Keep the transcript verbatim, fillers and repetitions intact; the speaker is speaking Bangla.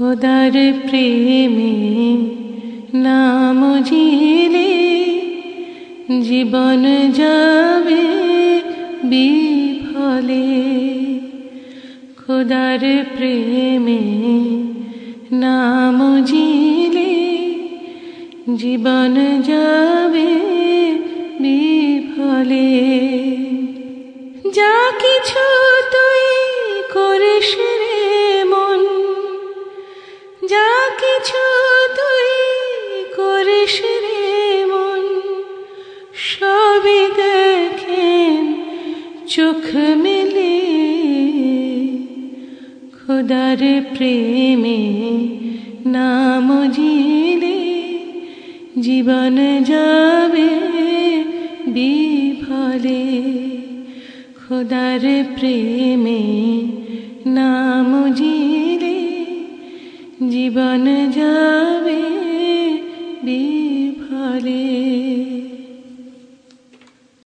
খোদার প্রেমে নাম জিলে জীবন যাবে বিফলে। খোদার প্রেমে নাম জিলে জীবন যাবে বিফলে। যা কিছু তুই করিস রে মন, যা কিছু তুই করিস রে মন, সবই দেখেন চোখ মেলে। খোদার প্রেমে নাম জিলে জীবন যাবে বিফলে। খোদার প্রেমে নাম জিলে জীবন যাবে বিফলে।